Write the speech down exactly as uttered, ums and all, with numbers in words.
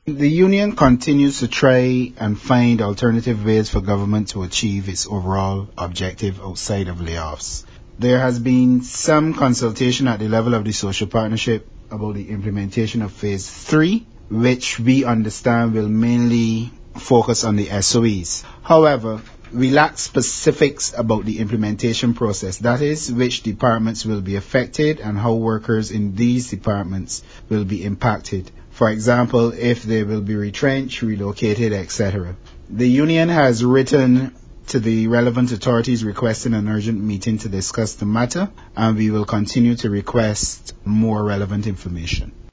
The union continues to try and find alternative ways for government to achieve its overall objective outside of layoffs. There has been some consultation at the level of the social partnership about the implementation of phase three, which we understand will mainly focus on the S O Es. However, we lack specifics about the implementation process, that is, which departments will be affected and how workers in these departments will be impacted. For example, if they will be retrenched, relocated, et cetera. The union has written to the relevant authorities requesting an urgent meeting to discuss the matter, and we will continue to request more relevant information.